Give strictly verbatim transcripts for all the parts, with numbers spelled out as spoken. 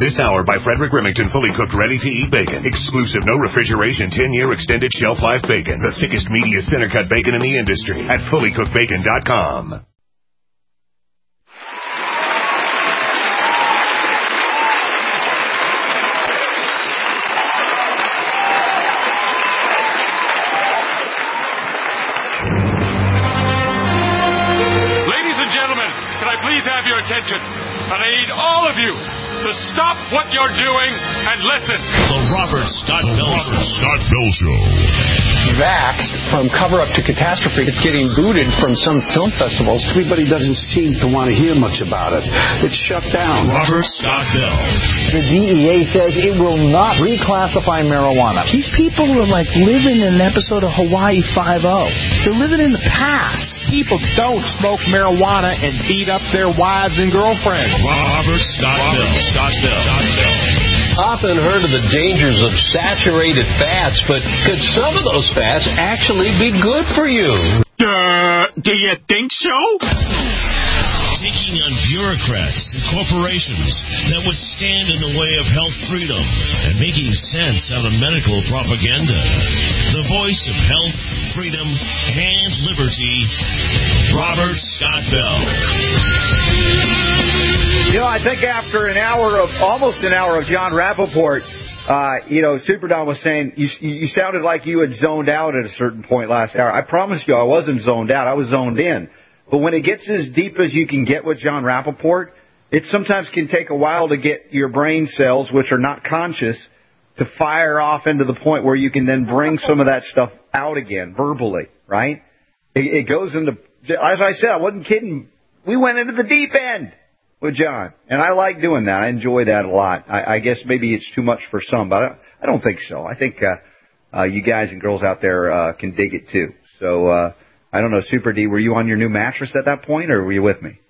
This hour by Frederick Remington, fully cooked, ready-to-eat bacon. Exclusive, no refrigeration, ten-year extended shelf life bacon. The thickest, meatiest, center-cut bacon in the industry at fully cooked bacon dot com. Ladies and gentlemen, can I please have your attention? And I need all of you to stop what you're doing and listen. The Robert Scott Bell Show. Scott Bell Show. Vaxxed from cover-up to catastrophe. It's getting booted from some film festivals. Everybody doesn't seem to want to hear much about it. It's shut down. Robert Scott Bell. The D E A says it will not reclassify marijuana. These people are like living in an episode of Hawaii Five-O. They're living in the past. People don't smoke marijuana and beat up their wives and girlfriends. Robert Scott Bell. Scott Bell. Scott Bell. Often heard of the dangers of saturated fats, but could some of those fats actually be good for you? Uh, do you think so? Taking on bureaucrats and corporations that would stand in the way of health freedom and making sense out of medical propaganda. The voice of health, freedom, and liberty, Robert Scott Bell. You know, I think after an hour of, almost an hour of John Rappaport, uh, you know, Super Don was saying, you, you sounded like you had zoned out at a certain point last hour. I promise you I wasn't zoned out. I was zoned in. But when it gets as deep as you can get with John Rappaport, it sometimes can take a while to get your brain cells, which are not conscious, to fire off into the point where you can then bring some of that stuff out again, verbally, right? It, it goes into, as I said, I wasn't kidding. We went into the deep end with John, and I like doing that. I enjoy that a lot. I, I guess maybe it's too much for some, but I, I don't think so. I think uh, uh, you guys and girls out there uh, can dig it too. So, uh, I don't know, Super D, were you on your new mattress at that point, or were you with me?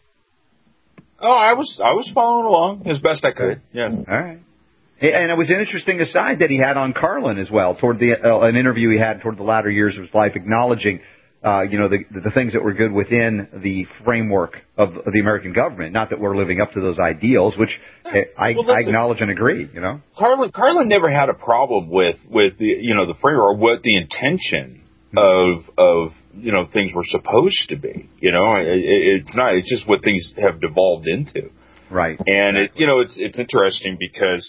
Oh, I was I was following along as best I could, yes. All right. And it was an interesting aside that he had on Carlin as well, toward the uh, an interview he had toward the latter years of his life, acknowledging, uh, you know, the the things that were good within the framework of, of the American government. Not that we're living up to those ideals, which I, well, I acknowledge and agree, you know. Carlin, Carlin never had a problem with, with the, you know, the framework or what the intention of of you know things were supposed to be. You know, it, it's not. It's just what things have devolved into. Right. And it, you know, it's it's interesting because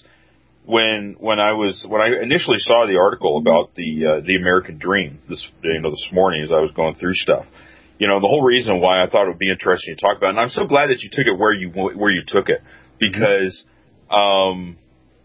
when when I was when I initially saw the article about the uh, the American Dream this you know this morning as I was going through stuff, you know, the whole reason why I thought it would be interesting to talk about, and I'm so glad that you took it where you where you took it because, um,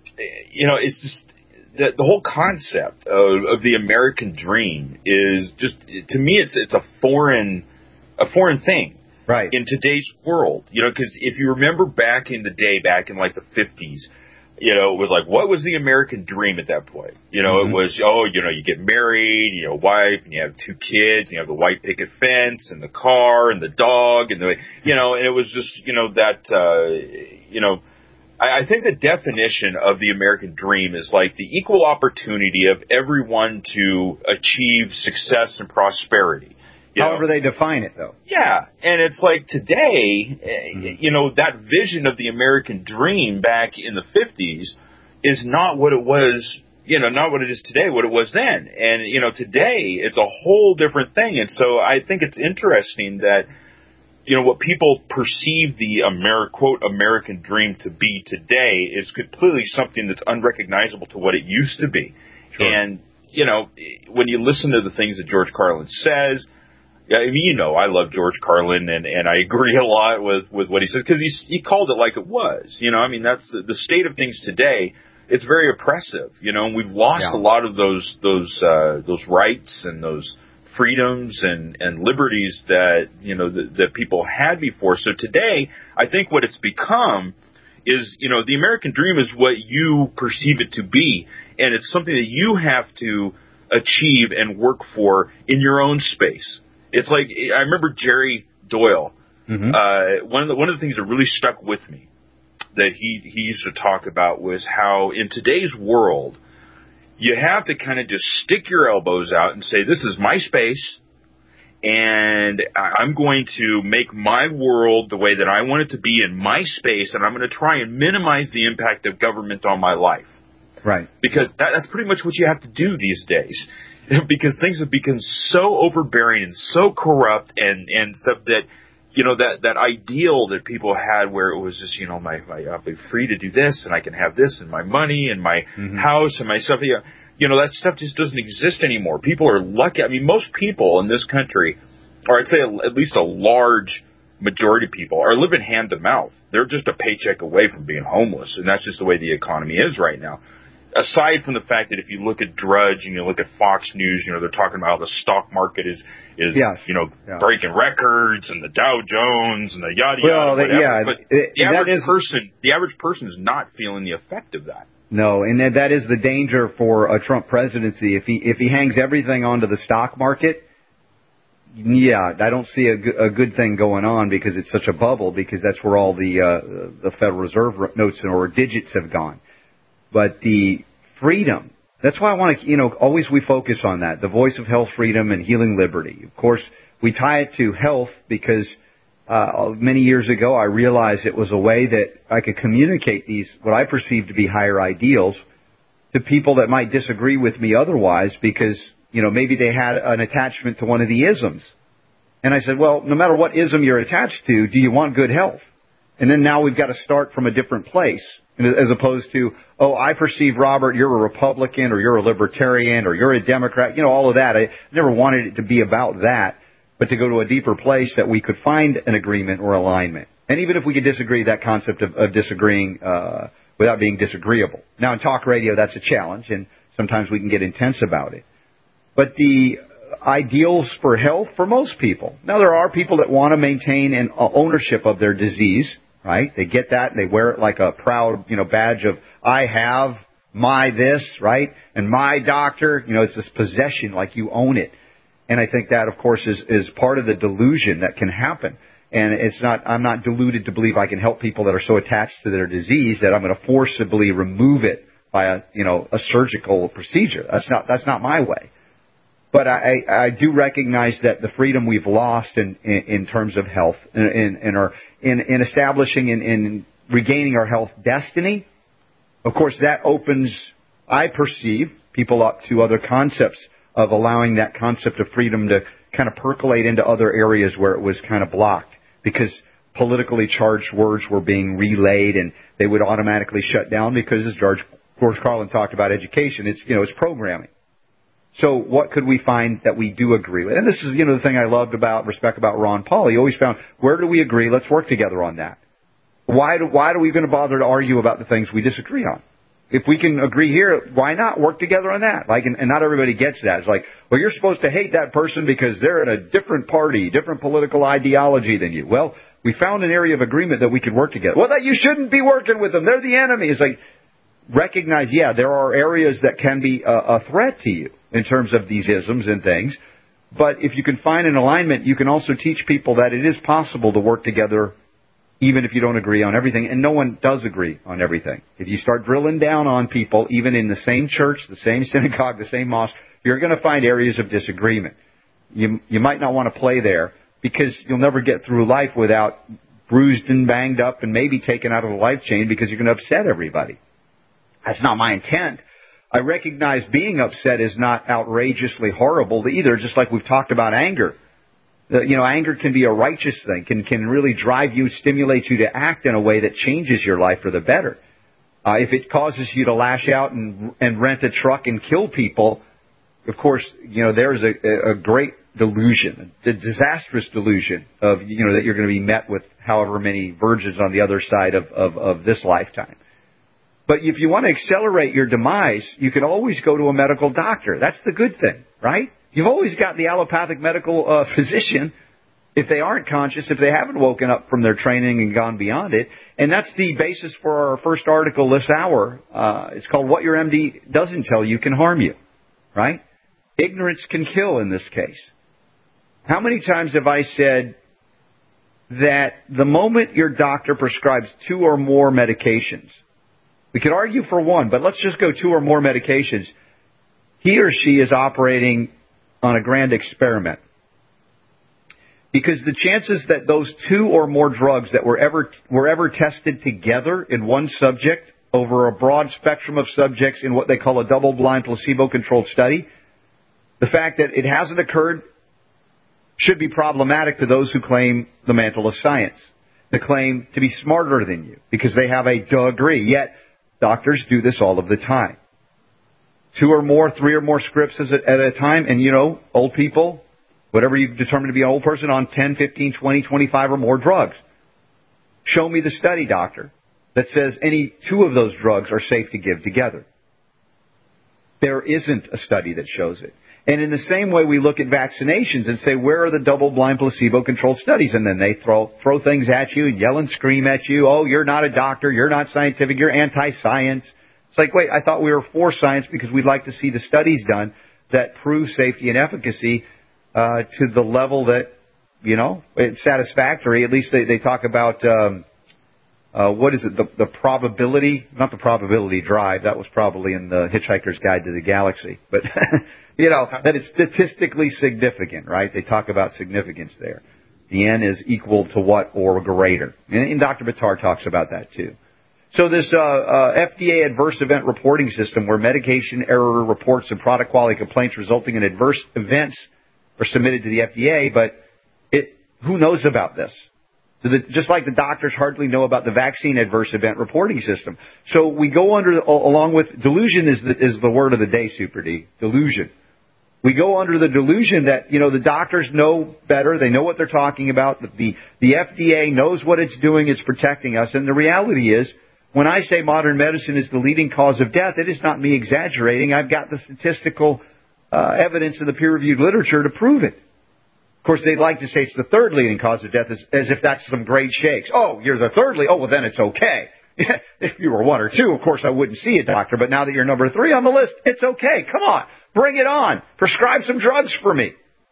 you know, it's just. The, the whole concept of, of the American dream is just, to me, it's it's a foreign a foreign thing, right? In today's world, you know, because if you remember back in the day, back in like the fifties, you know, it was like, what was the American dream at that point? You know, mm-hmm. It was, oh, you know, you get married, you know, wife, and you have two kids, and you have the white picket fence, and the car, and the dog, and the, you know, and it was just, you know, that, uh, you know. I think the definition of the American dream is like the equal opportunity of everyone to achieve success and prosperity. You However know? they define it, though. Yeah, and it's like today, mm-hmm. you know, that vision of the American dream back in the fifties is not what it was, you know, not what it is today, what it was then. And, you know, today it's a whole different thing. And so I think it's interesting that, you know, what people perceive the Ameri- quote American dream to be today is completely something that's unrecognizable to what it used to be. Sure. And, you know, when you listen to the things that George Carlin says, I mean, you know, I love George Carlin, and, and I agree a lot with, with what he says, because he, he called it like it was. You know, I mean, that's the, the state of things today. It's very oppressive, you know, and we've lost yeah. a lot of those those uh, those rights and those freedoms and, and liberties that, you know, that, that people had before. So today, I think what it's become is, you know, the American dream is what you perceive it to be. And it's something that you have to achieve and work for in your own space. It's like, I remember Jerry Doyle. Mm-hmm. Uh, one of the, one of the things that really stuck with me that he, he used to talk about was how in today's world, you have to kind of just stick your elbows out and say, this is my space, and I'm going to make my world the way that I want it to be in my space, and I'm going to try and minimize the impact of government on my life. Right. Because that, that's pretty much what you have to do these days. Because things have become so overbearing and so corrupt, and, and stuff that, you know, that, that ideal that people had where it was just, you know, my, my I'll be free to do this, and I can have this, and my money, and my mm-hmm. house, and my stuff. You know, you know, that stuff just doesn't exist anymore. People are lucky. I mean, most people in this country, or I'd say at least a large majority of people, are living hand to mouth. They're just a paycheck away from being homeless, and that's just the way the economy is right now. Aside from the fact that if you look at Drudge and you look at Fox News, you know, they're talking about how the stock market is, is yes. you know, yeah. breaking records, and the Dow Jones and the yada well, yada, whatever. Yeah, but it, the average is, person, the average person is not feeling the effect of that. No, and that, that is the danger for a Trump presidency. If he if he hangs everything onto the stock market, yeah, I don't see a, a good thing going on, because it's such a bubble, because that's where all the uh, the Federal Reserve notes or digits have gone. But the freedom, that's why I want to, you know, always we focus on that, the voice of health, freedom, and healing liberty. Of course, we tie it to health because uh, many years ago I realized it was a way that I could communicate these, what I perceive to be higher ideals, to people that might disagree with me otherwise, because, you know, maybe they had an attachment to one of the isms. And I said, well, no matter what ism you're attached to, do you want good health? And then now we've got to start from a different place, as opposed to, oh, I perceive, Robert, you're a Republican, or you're a Libertarian, or you're a Democrat, you know, all of that. I never wanted it to be about that, but to go to a deeper place that we could find an agreement or alignment. And even if we could disagree, that concept of, of disagreeing uh, without being disagreeable. Now, in talk radio, that's a challenge, and sometimes we can get intense about it. But the ideals for health for most people. Now, there are people that want to maintain an ownership of their disease. Right? They get that, and they wear it like a proud, you know, badge of, I have my this, right? And my doctor, you know, it's this possession, like you own it. And I think that, of course, is, is part of the delusion that can happen. And it's not, I'm not deluded to believe I can help people that are so attached to their disease that I'm going to forcibly remove it by a, you know, a surgical procedure. That's not, that's not my way. But I, I do recognize that the freedom we've lost in, in, in terms of health, in, in, our, in, in establishing and in, in regaining our health destiny, of course, that opens, I perceive, people up to other concepts of allowing that concept of freedom to kind of percolate into other areas where it was kind of blocked, because politically charged words were being relayed, and they would automatically shut down because, as George, George Carlin talked about education, it's, you know, it's programming. So what could we find that we do agree with? And this is, you know, the thing I loved about, respect about Ron Paul. He always found, where do we agree? Let's work together on that. Why do, why do we even bother to argue about the things we disagree on? If we can agree here, why not work together on that? Like, and, and not everybody gets that. It's like, well, you're supposed to hate that person because they're in a different party, different political ideology than you. Well, we found an area of agreement that we could work together. Well, that you shouldn't be working with them. They're the enemy. It's like, recognize, yeah, there are areas that can be a, a threat to you in terms of these isms and things. But if you can find an alignment, you can also teach people that it is possible to work together even if you don't agree on everything. And no one does agree on everything. If you start drilling down on people, even in the same church, the same synagogue, the same mosque, you're going to find areas of disagreement. You, you might not want to play there because you'll never get through life without bruised and banged up and maybe taken out of the life chain because you're going to upset everybody. That's not my intent. I recognize being upset is not outrageously horrible either, just like we've talked about anger. The, you know, anger can be a righteous thing, can can really drive you, stimulate you to act in a way that changes your life for the better. Uh, if it causes you to lash out and, and rent a truck and kill people, of course, you know, there's a, a great delusion, a disastrous delusion of, you know, that you're going to be met with however many virgins on the other side of, of, of this lifetime. But if you want to accelerate your demise, you can always go to a medical doctor. That's the good thing, right? You've always got the allopathic medical uh, physician, if they aren't conscious, if they haven't woken up from their training and gone beyond it. And that's the basis for our first article this hour. Uh, it's called What Your M D Doesn't Tell You Can Harm You, right? Ignorance can kill in this case. How many times have I said that the moment your doctor prescribes two or more medications, we could argue for one, but let's just go two or more medications, he or she is operating on a grand experiment. Because the chances that those two or more drugs that were ever were ever tested together in one subject over a broad spectrum of subjects in what they call a double-blind placebo-controlled study, the fact that it hasn't occurred should be problematic to those who claim the mantle of science, the claim to be smarter than you because they have a degree. Yet doctors do this all of the time. Two or more, three or more scripts at a time, and, you know, old people, whatever you determine to be an old person, on ten, fifteen, twenty, twenty-five or more drugs. Show me the study, doctor, that says any two of those drugs are safe to give together. There isn't a study that shows it. And in the same way, we look at vaccinations and say, where are the double-blind placebo-controlled studies? And then they throw throw things at you and yell and scream at you. Oh, you're not a doctor. You're not scientific. You're anti-science. It's like, wait, I thought we were for science because we'd like to see the studies done that prove safety and efficacy uh, to the level that, you know, it's satisfactory. At least they, they talk about, um, uh, what is it, the, the probability, not the probability drive. That was probably in the Hitchhiker's Guide to the Galaxy. But, you know, that it's statistically significant, right? They talk about significance there. The N is equal to what or greater. And, and Doctor Bitar talks about that, too. So this uh, uh, F D A adverse event reporting system where medication error reports and product quality complaints resulting in adverse events are submitted to the F D A, but it, who knows about this? The, just like the doctors hardly know about the vaccine adverse event reporting system. So we go under, along with, delusion is the, is the word of the day, Super D, delusion. We go under the delusion that, you know, the doctors know better, they know what they're talking about, that the, the F D A knows what it's doing, it's protecting us, and the reality is, when I say modern medicine is the leading cause of death, it is not me exaggerating. I've got the statistical uh, evidence in the peer-reviewed literature to prove it. Of course, they'd like to say it's the third leading cause of death, as, as if that's some great shakes. Oh, you're the third lead. Oh, well, then it's okay. If you were one or two, of course, I wouldn't see a doctor. But now that you're number three on the list, it's okay. Come on. Bring it on. Prescribe some drugs for me.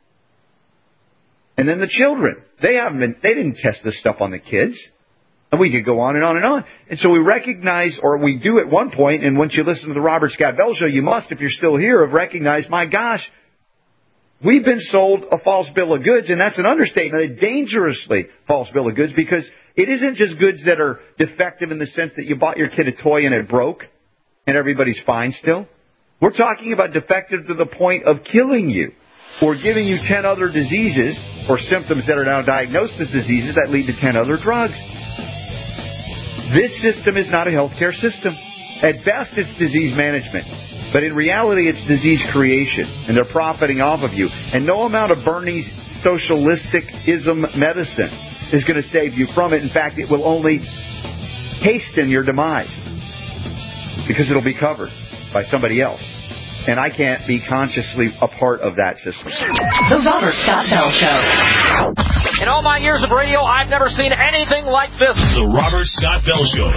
And then the children. They haven't been, they didn't test this stuff on the kids. And we could go on and on and on. And so we recognize, or we do at one point, and once you listen to the Robert Scott Bell Show, you must, if you're still here, have recognized, my gosh, we've been sold a false bill of goods, and that's an understatement, a dangerously false bill of goods, because it isn't just goods that are defective in the sense that you bought your kid a toy and it broke, and everybody's fine still. We're talking about defective to the point of killing you, or giving you ten other diseases, or symptoms that are now diagnosed as diseases that lead to ten other drugs. This system is not a healthcare system. At best, it's disease management. But in reality, it's disease creation. And they're profiting off of you. And no amount of Bernie's socialistic-ism medicine is going to save you from it. In fact, it will only hasten your demise. Because it'll be covered by somebody else. And I can't be consciously a part of that system. The Robert Scott Bell Show. In all my years of radio, I've never seen anything like this. The Robert Scott Bell Show.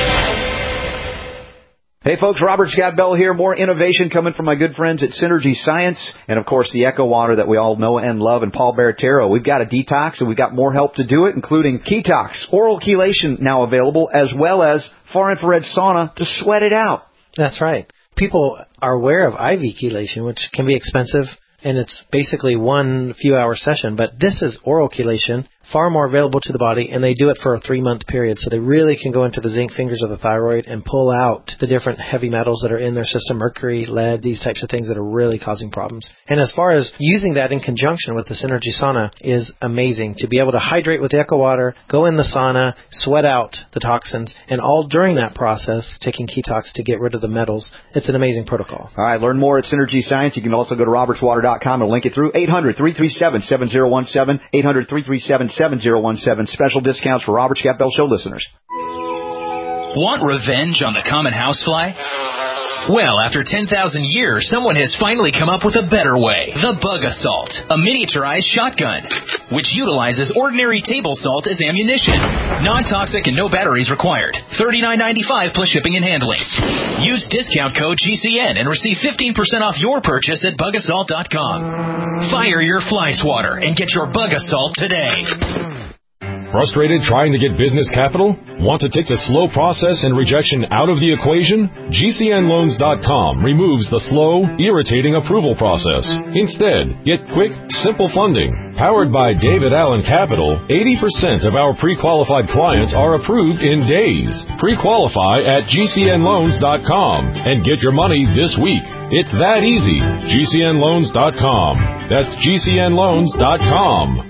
Hey folks, Robert Scott Bell here. More innovation coming from my good friends at Synergy Science. And of course the Echo Water that we all know and love, and Paul Baratero. We've got a detox and we've got more help to do it, including Ketox, oral chelation now available, as well as far infrared sauna to sweat it out. That's right. People are aware of I V chelation, which can be expensive, and it's basically one few hour session. But this is oral chelation, far more available to the body, and they do it for a three-month period. So they really can go into the zinc fingers of the thyroid and pull out the different heavy metals that are in their system, mercury, lead, these types of things that are really causing problems. And as far as using that in conjunction with the Synergy Sauna is amazing. To be able to hydrate with the Echo Water, go in the sauna, sweat out the toxins, and all during that process, taking Ketox to get rid of the metals. It's an amazing protocol. All right, learn more at Synergy Science. You can also go to roberts water dot com and link it through eight hundred, three three seven, seven zero one seven, eight hundred, three three seven, seven zero one seven. Special discounts for Robert Scott Bell Show listeners. Want revenge on the common housefly? Well, after ten thousand years, someone has finally come up with a better way. The Bug Assault, a miniaturized shotgun, which utilizes ordinary table salt as ammunition. Non-toxic and no batteries required. thirty-nine ninety-five plus shipping and handling. Use discount code G C N and receive fifteen percent off your purchase at bug assault dot com. Fire your fly swatter and get your Bug Assault today. Frustrated trying to get business capital? Want to take the slow process and rejection out of the equation? G C N loans dot com removes the slow, irritating approval process. Instead, get quick, simple funding. Powered by David Allen Capital, eighty percent of our pre-qualified clients are approved in days. Pre-qualify at G C N loans dot com and get your money this week. It's that easy. G C N loans dot com. That's G C N loans dot com.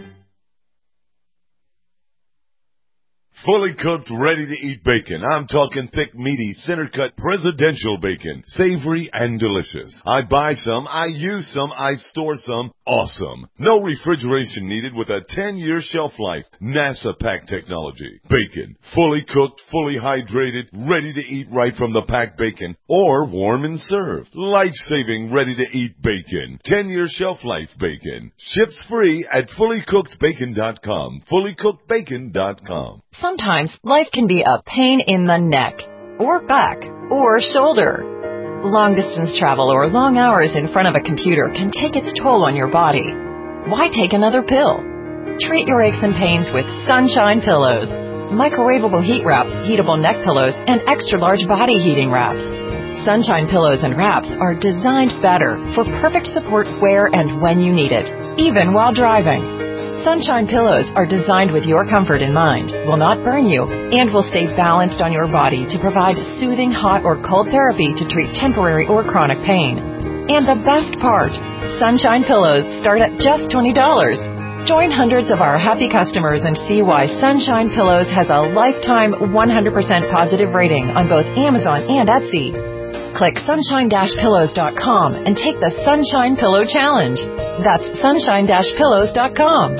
Fully cooked, ready-to-eat bacon. I'm talking thick, meaty, center-cut presidential bacon. Savory and delicious. I buy some, I use some, I store some. Awesome. No refrigeration needed with a ten-year shelf life. NASA pack technology. Bacon. Fully cooked, fully hydrated, ready to eat right from the packed bacon. Or warm and served. Life-saving, ready-to-eat bacon. ten-year shelf life bacon. Ships free at fully cooked bacon dot com. fully cooked bacon dot com. Sometimes life can be a pain in the neck, or back, or shoulder. Long-distance travel or long hours in front of a computer can take its toll on your body. Why take another pill? Treat your aches and pains with Sunshine Pillows. Microwavable heat wraps, heatable neck pillows, and extra-large body heating wraps. Sunshine Pillows and wraps are designed better for perfect support where and when you need it, even while driving. Sunshine Pillows are designed with your comfort in mind, will not burn you, and will stay balanced on your body to provide soothing hot or cold therapy to treat temporary or chronic pain. And the best part, Sunshine Pillows start at just twenty dollars. Join hundreds of our happy customers and see why Sunshine Pillows has a lifetime one hundred percent positive rating on both Amazon and Etsy. Click sunshine dash pillows dot com and take the Sunshine Pillow Challenge. That's sunshine dash pillows dot com.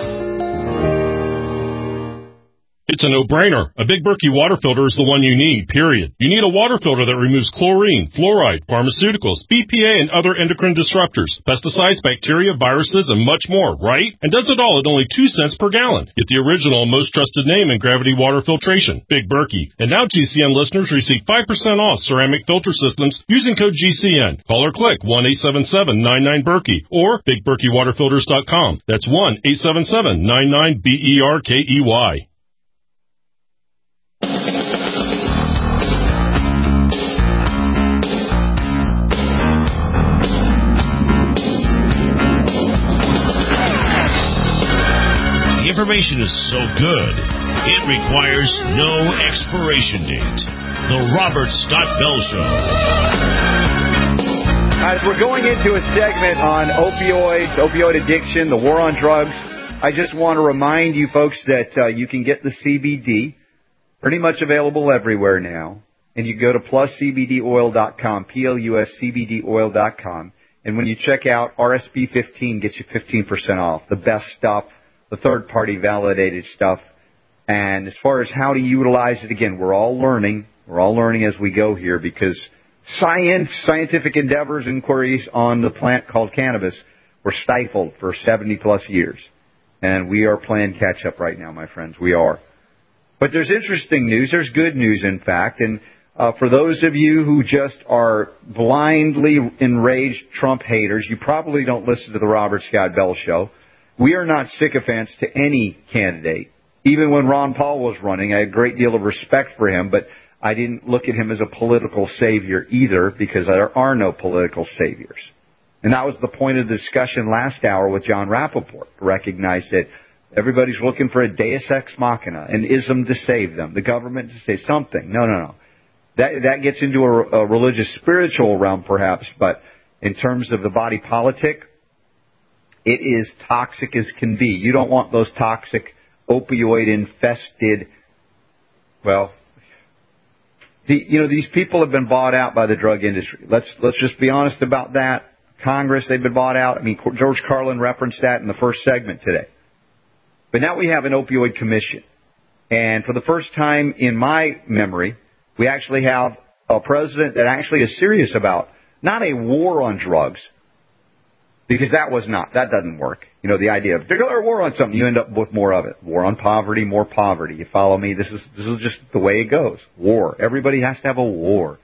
It's a no-brainer. A Big Berkey water filter is the one you need, period. You need a water filter that removes chlorine, fluoride, pharmaceuticals, B P A, and other endocrine disruptors, pesticides, bacteria, viruses, and much more, right? And does it all at only two cents per gallon. Get the original and most trusted name in gravity water filtration, Big Berkey. And now G C N listeners receive five percent off ceramic filter systems using code G C N. Call or click one eight seven seven nine nine Berkey or big berkey water filters dot com. That's one eight seven seven nine nine B E R K E Y. Information is so good, it requires no expiration date. The Robert Scott Bell Show. As we're going into a segment on opioids, opioid addiction, the war on drugs, I just want to remind you folks that uh, you can get the C B D pretty much available everywhere now. And you go to plus c b d oil dot com, P L U S C B D oil dot com. And when you check out, R S B fifteen gets you fifteen percent off. The best stuff, the third-party validated stuff. And as far as how to utilize it, again, we're all learning. We're all learning as we go here because science, scientific endeavors, inquiries on the plant called cannabis were stifled for seventy-plus years. And we are playing catch-up right now, my friends. We are. But there's interesting news. There's good news, in fact. And uh, for those of you who just are blindly enraged Trump haters, you probably don't listen to the Robert Scott Bell Show. We are not sycophants to any candidate. Even when Ron Paul was running, I had a great deal of respect for him, but I didn't look at him as a political savior either because there are no political saviors. And that was the point of the discussion last hour with John Rappaport, to recognize that everybody's looking for a deus ex machina, an ism to save them, the government to say something. No, no, no. That, that gets into a, a religious, spiritual realm perhaps, but in terms of the body politic, it is toxic as can be. You don't want those toxic, opioid-infested, well, the, you know, these people have been bought out by the drug industry. Let's let's just be honest about that. Congress, they've been bought out. I mean, George Carlin referenced that in the first segment today. But now we have an opioid commission. And for the first time in my memory, we actually have a president that actually is serious about not a war on drugs, because that was not, that doesn't work. You know, the idea of declare war on something, you end up with more of it. War on poverty, more poverty. You follow me? This is this is just the way it goes. War. Everybody has to have a war.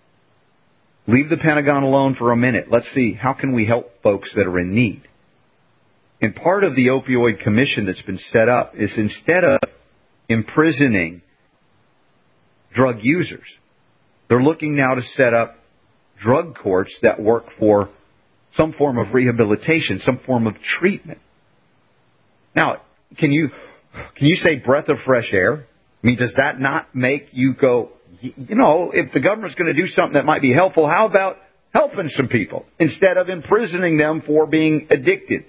Leave the Pentagon alone for a minute. Let's see, how can we help folks that are in need? And part of the opioid commission that's been set up is instead of imprisoning drug users. They're looking now to set up drug courts that work for some form of rehabilitation, some form of treatment. Now, can you can you say breath of fresh air? I mean, does that not make you go, you know, if the government's going to do something that might be helpful, how about helping some people instead of imprisoning them for being addicted?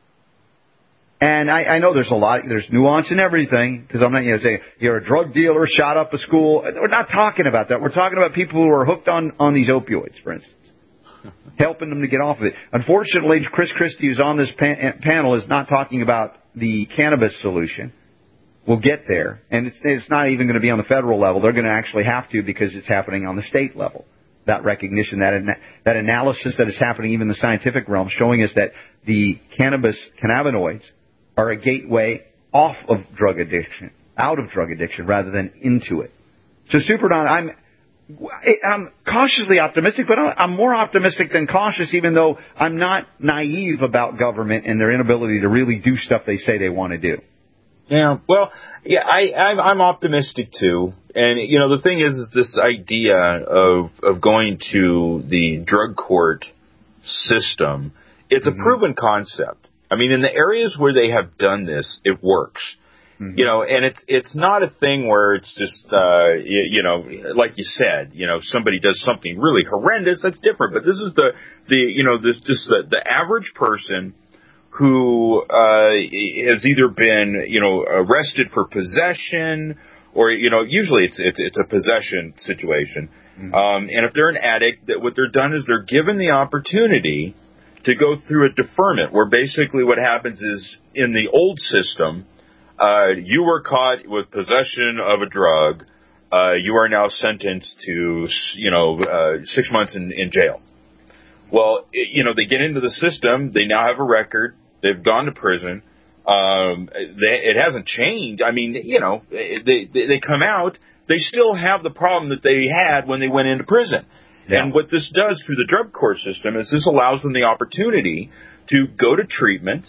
And I, I know there's a lot, there's nuance in everything, because I'm not going to say you're a drug dealer, shot up a school. We're not talking about that. We're talking about people who are hooked on, on these opioids, for instance, helping them to get off of it. Unfortunately, Chris Christie, who's on this pan- panel, is not talking about the cannabis solution. We'll get there. And it's, it's not even going to be on the federal level. They're going to actually have to, because it's happening on the state level. That recognition, that that analysis that is happening even in the scientific realm, showing us that the cannabis cannabinoids are a gateway off of drug addiction, out of drug addiction, rather than into it. So, Super Don, I'm I'm cautiously optimistic, but I'm more optimistic than cautious, even though I'm not naive about government and their inability to really do stuff they say they want to do. Yeah, well, yeah, I, I'm, I'm optimistic too. And, you know, the thing is, is this idea of, of going to the drug court system, it's mm-hmm. a proven concept. I mean, in the areas where they have done this, it works. Mm-hmm. You know, and it's it's not a thing where it's just, uh, you, you know, like you said, you know, somebody does something really horrendous, that's different. But this is the, the you know, this just the, the average person who uh, has either been, you know, arrested for possession, or, you know, usually it's it's, it's a possession situation. Mm-hmm. Um, and if they're an addict, that what they're done is they're given the opportunity to go through a deferment, where basically what happens is, in the old system, uh, you were caught with possession of a drug, uh, you are now sentenced to, you know, uh, six months in, in jail. Well, it, you know, they get into the system, they now have a record, they've gone to prison, um, they, it hasn't changed. I mean, you know, they, they, they come out, they still have the problem that they had when they went into prison. Yeah. And what this does through the drug court system is this allows them the opportunity to go to treatment,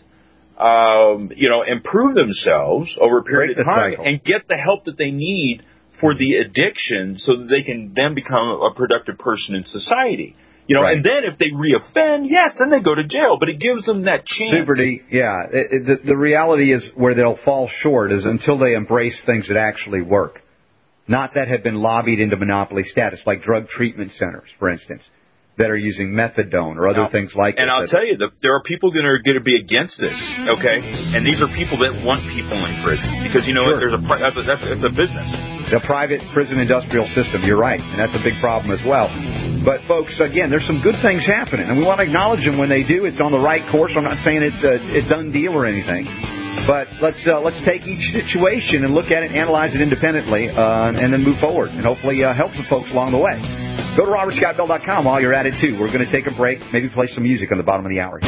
um, you know, improve themselves over a period of time and get the help that they need for the addiction, so that they can then become a productive person in society. You know, right. And then if they reoffend, yes, then they go to jail. But it gives them that chance. Super D, yeah. It, it, the, the reality is, where they'll fall short is until they embrace things that actually work. Not that have been lobbied into monopoly status, like drug treatment centers, for instance, that are using methadone or other now, things like that. And I'll tell you, the, there are people that are going to be against this, okay? And these are people that want people in prison. Because, you know, sure. there's a that's a, that's, that's a business. The private prison industrial system, you're right. And that's a big problem as well. But, folks, again, there's some good things happening. And we want to acknowledge them when they do. It's on the right course. I'm not saying it's a, a done deal or anything. But let's uh, let's take each situation and look at it, analyze it independently, uh, and then move forward, and hopefully uh, help some folks along the way. Go to robert scott bell dot com while you're at it, too. We're going to take a break, maybe play some music on the bottom of the hour.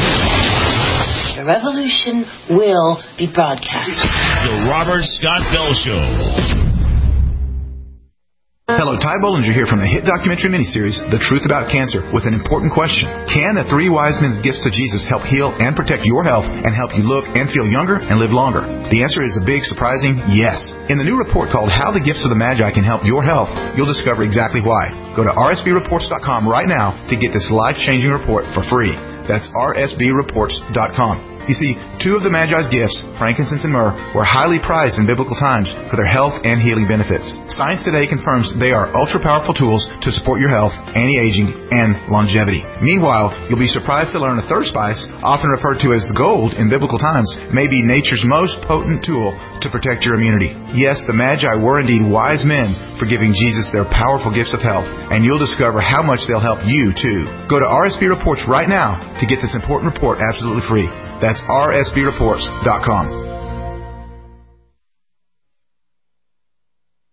The revolution will be broadcast. The Robert Scott Bell Show. Hello, Ty Bollinger here from the hit documentary miniseries, The Truth About Cancer, with an important question. Can the three wise men's gifts to Jesus help heal and protect your health and help you look and feel younger and live longer? The answer is a big, surprising yes. In the new report called How the Gifts of the Magi Can Help Your Health, you'll discover exactly why. Go to r s b reports dot com right now to get this life-changing report for free. That's r s b reports dot com. You see, two of the Magi's gifts, frankincense and myrrh, were highly prized in biblical times for their health and healing benefits. Science today confirms they are ultra-powerful tools to support your health, anti-aging, and longevity. Meanwhile, you'll be surprised to learn a third spice, often referred to as gold in biblical times, may be nature's most potent tool to protect your immunity. Yes, the Magi were indeed wise men for giving Jesus their powerful gifts of health, and you'll discover how much they'll help you, too. Go to R S B Reports right now to get this important report absolutely free. That's r s b reports dot com.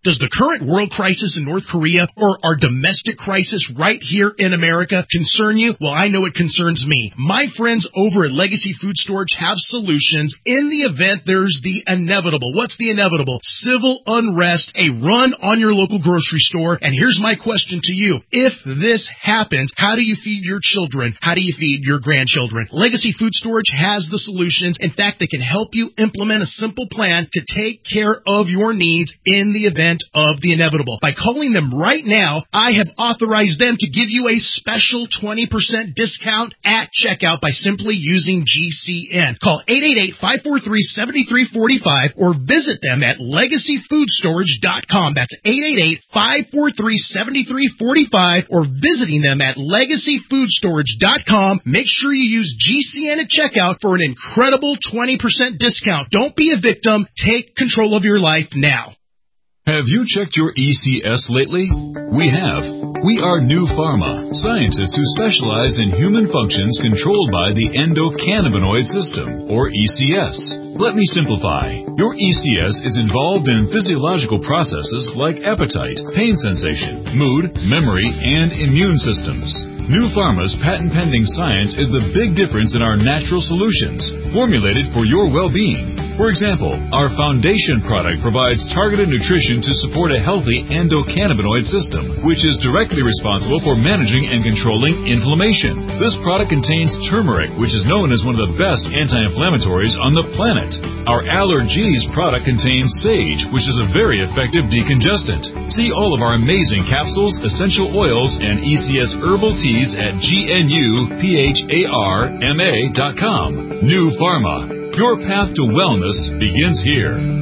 Does the current world crisis in North Korea or our domestic crisis right here in America concern you? Well, I know it concerns me. My friends over at Legacy Food Storage have solutions in the event there's the inevitable. What's the inevitable? Civil unrest, a run on your local grocery store. And here's my question to you. If this happens, how do you feed your children? How do you feed your grandchildren? Legacy Food Storage has the solutions. In fact, they can help you implement a simple plan to take care of your needs in the event of the inevitable. By calling them right now, I have authorized them to give you a special twenty percent discount at checkout by simply using G C N. Call eight eight eight, five four three, seven three four five or visit them at legacy food storage dot com. That's eight eight eight, five four three, seven three four five or visiting them at legacy food storage dot com. Make sure you use G C N at checkout for an incredible twenty percent discount. Don't be a victim. Take control of your life now. Have you checked your E C S lately? We have. We are New Pharma, scientists who specialize in human functions controlled by the endocannabinoid system, or E C S. Let me simplify. Your E C S is involved in physiological processes like appetite, pain sensation, mood, memory, and immune systems. New Pharma's patent-pending science is the big difference in our natural solutions, formulated for your well-being. For example, our Foundation product provides targeted nutrition to support a healthy endocannabinoid system, which is directly responsible for managing and controlling inflammation. This product contains turmeric, which is known as one of the best anti-inflammatories on the planet. Our Allergies product contains sage, which is a very effective decongestant. See all of our amazing capsules, essential oils, and E C S herbal teas at G N U P H A R M A dot com. New Pharma. Your path to wellness begins here.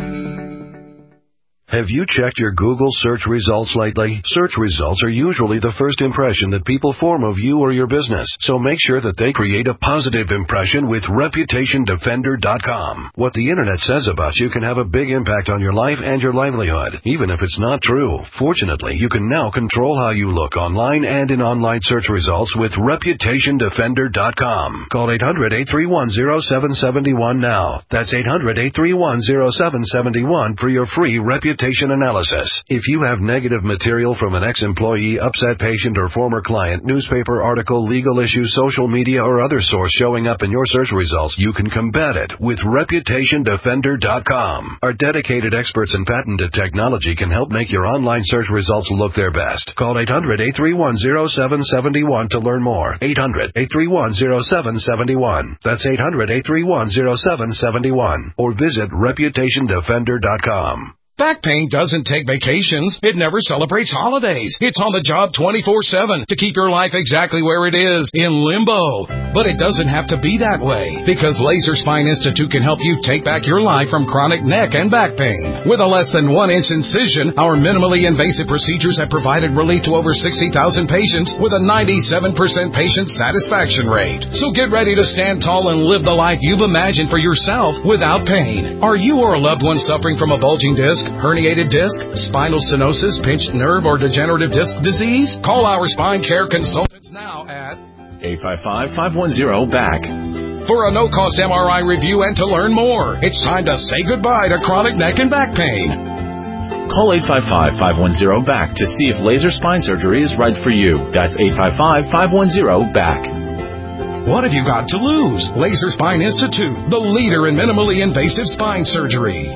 Have you checked your Google search results lately? Search results are usually the first impression that people form of you or your business, so make sure that they create a positive impression with reputation defender dot com. What the internet says about you can have a big impact on your life and your livelihood, even if it's not true. Fortunately, you can now control how you look online and in online search results with reputation defender dot com. Call eight hundred, eight three one, zero seven seven one now. That's eight hundred, eight three one, zero seven seven one for your free reputation analysis. If you have negative material from an ex-employee, upset patient, or former client, newspaper article, legal issue, social media, or other source showing up in your search results, you can combat it with reputation defender dot com. Our dedicated experts in patented technology can help make your online search results look their best. Call eight hundred, eight three one, zero seven seven one to learn more. eight hundred, eight three one, zero seven seven one. That's eight hundred, eight three one, zero seven seven one. Or visit reputation defender dot com. Back pain doesn't take vacations. It never celebrates holidays. It's on the job twenty-four seven to keep your life exactly where it is, in limbo. But it doesn't have to be that way, because Laser Spine Institute can help you take back your life from chronic neck and back pain. With a less than one inch incision, our minimally invasive procedures have provided relief to over sixty thousand patients with a ninety-seven percent patient satisfaction rate. So get ready to stand tall and live the life you've imagined for yourself without pain. Are you or a loved one suffering from a bulging disc, herniated disc, spinal stenosis, pinched nerve, or degenerative disc disease? Call our spine care consultants now at eight five five, five one zero, B A C for a no-cost M R I review and to learn more. It's time to say goodbye to chronic neck and back pain. Call eight five five, five one zero, B A C to see if laser spine surgery is right for you. That's eight five five, five one zero, B A C. What have you got to lose? Laser Spine Institute, the leader in minimally invasive spine surgery.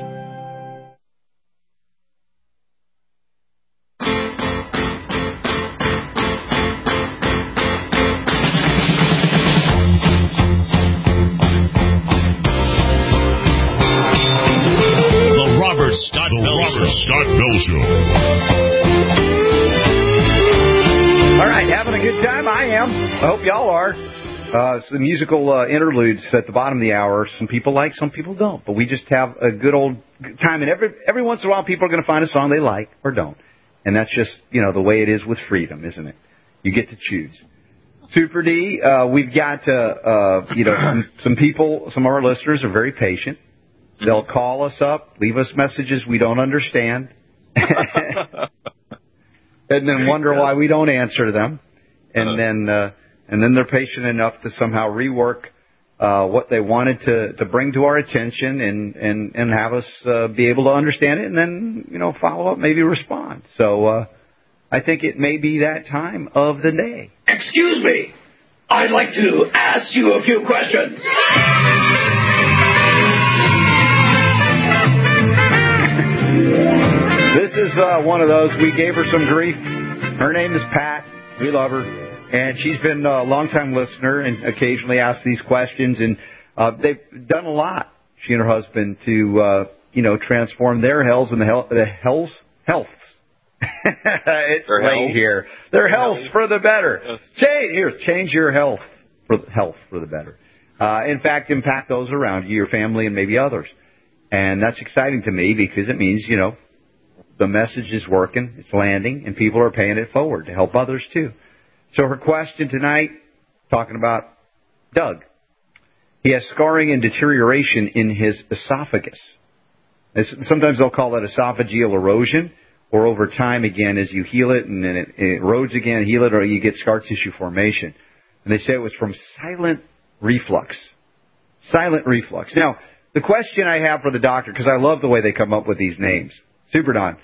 Scott the Bell Robert Show. Scott Bell Show. All right, having a good time? I am. I hope y'all are. Uh, it's the musical uh, interludes at the bottom of the hour. Some people like, some people don't. But we just have a good old time. And every every once in a while, people are going to find a song they like or don't. And that's just, you know, the way it is with freedom, isn't it? You get to choose. Super D, uh, we've got, uh, uh, you know, some, some people, some of our listeners are very patient. They'll call us up, leave us messages we don't understand, and then wonder why we don't answer them. And then, uh, and then they're patient enough to somehow rework uh, what they wanted to, to bring to our attention and, and, and have us uh, be able to understand it and then, you know, follow up, maybe respond. So uh, I think it may be that time of the day. Excuse me. I'd like to ask you a few questions. This is uh, one of those. We gave her some grief. Her name is Pat. We love her. And she's been a long-time listener and occasionally asks these questions. And uh, they've done a lot, she and her husband, to, uh, you know, transform their health and the, health, the health, health. It's Their late health. here. Their health health. for the better. Yes. Change, here, change your health for health for the better. Uh, in fact, impact those around you, your family, and maybe others. And that's exciting to me because it means, you know, the message is working, it's landing, and people are paying it forward to help others too. So her question tonight, talking about Doug. He has scarring and deterioration in his esophagus. Sometimes they'll call that esophageal erosion. Or over time, again, as you heal it and then it, it erodes again, heal it, or you get scar tissue formation. And they say it was from silent reflux. Silent reflux. Now, the question I have for the doctor, because I love the way they come up with these names. Super Don.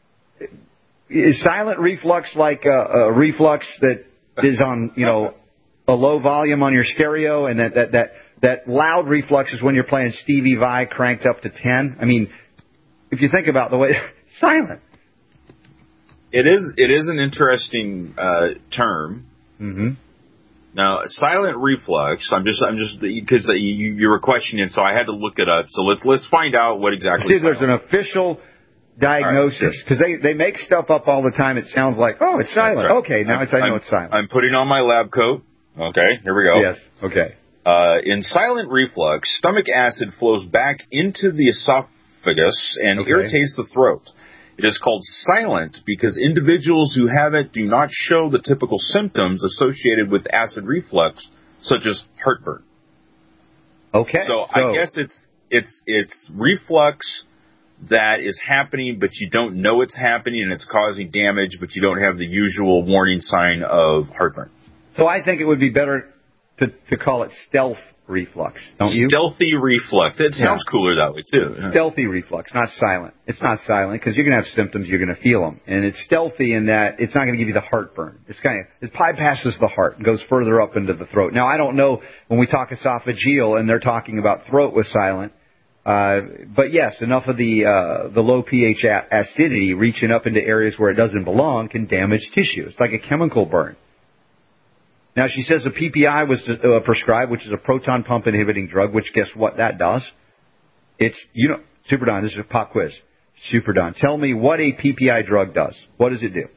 Is silent reflux like a, a reflux that is on, you know, a low volume on your stereo, and that, that, that, that loud reflux is when you're playing Stevie Vai cranked up to ten? I mean, if you think about the way... silent. It is it is an interesting uh, term. Mm-hmm. Now, silent reflux. I'm just I'm just because you, you were questioning, so I had to look it up. So let's let's find out what exactly. See, there's an official diagnosis because they they make stuff up all the time. It sounds like, oh, it's silent. Right. Okay, now I'm, it's I know I'm, it's silent. I'm putting on my lab coat. Okay, here we go. Yes. Okay. Uh, in silent reflux, stomach acid flows back into the esophagus and Okay. irritates the throat. It is called silent because individuals who have it do not show the typical symptoms associated with acid reflux, such as heartburn. Okay. So, so I guess it's it's it's reflux that is happening, but you don't know it's happening, and it's causing damage, but you don't have the usual warning sign of heartburn. So I think it would be better to to call it stealth reflux, don't you? Stealthy reflux. It sounds Yeah. cooler that way, too. Yeah. Stealthy reflux, not silent. It's not silent because you're going to have symptoms, you're going to feel them. And it's stealthy in that it's not going to give you the heartburn. It's kind of, it bypasses the heart and goes further up into the throat. Now, I don't know when we talk esophageal and they're talking about throat with silent, uh, but yes, enough of the, uh, the low pH a- acidity reaching up into areas where it doesn't belong can damage tissue. It's like a chemical burn. Now, she says a P P I was uh, prescribed, which is a proton pump inhibiting drug, which guess what that does? It's, you know, Super Don, this is a pop quiz. Super Don, tell me what a P P I drug does. What does it do?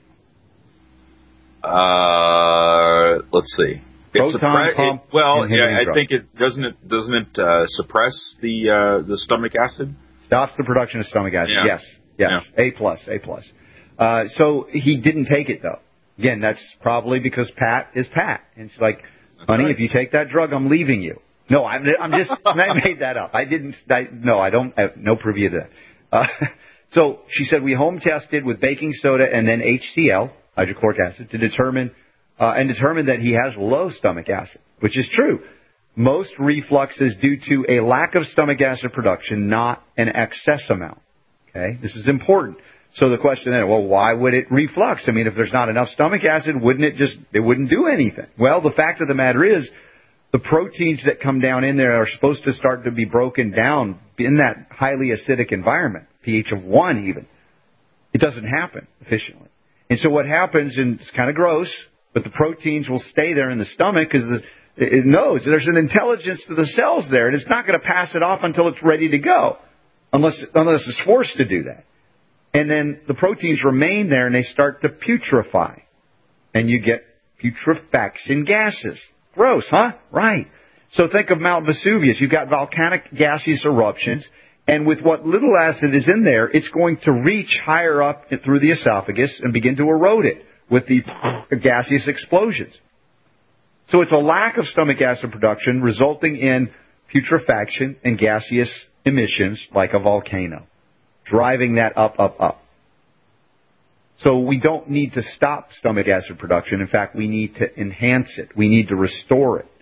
Uh, let's see. Proton suppre- pump it, well, inhibiting yeah, I drug. think it doesn't it doesn't it uh, suppress the uh, the stomach acid? Stops the production of stomach acid. Yeah. Yes, yes, Yeah. A plus, A plus. Uh, so he didn't take it though. Again, that's probably because Pat is Pat, and she's like, "Honey, right. if you take that drug, I'm leaving you." No, I'm, I'm just I made that up. I didn't. I, no, I don't have no privy to that. Uh, so she said we home tested with baking soda and then H C L, hydrochloric acid, to determine uh, and determined that he has low stomach acid, which is true. Most reflux is due to a lack of stomach acid production, not an excess amount. Okay, this is important. So the question then, well, why would it reflux? I mean, if there's not enough stomach acid, wouldn't it just, it wouldn't do anything? Well, the fact of the matter is, the proteins that come down in there are supposed to start to be broken down in that highly acidic environment, pH of one even. It doesn't happen efficiently. And so what happens, and it's kind of gross, but the proteins will stay there in the stomach because it knows there's an intelligence to the cells there, and it's not going to pass it off until it's ready to go, unless unless it's forced to do that. And then the proteins remain there, and they start to putrefy. And you get putrefaction gases. Gross, huh? Right. So think of Mount Vesuvius. You've got volcanic gaseous eruptions, and with what little acid is in there, it's going to reach higher up through the esophagus and begin to erode it with the gaseous explosions. So it's a lack of stomach acid production resulting in putrefaction and gaseous emissions like a volcano, driving that up, up, up. So we don't need to stop stomach acid production. In fact, we need to enhance it. We need to restore it.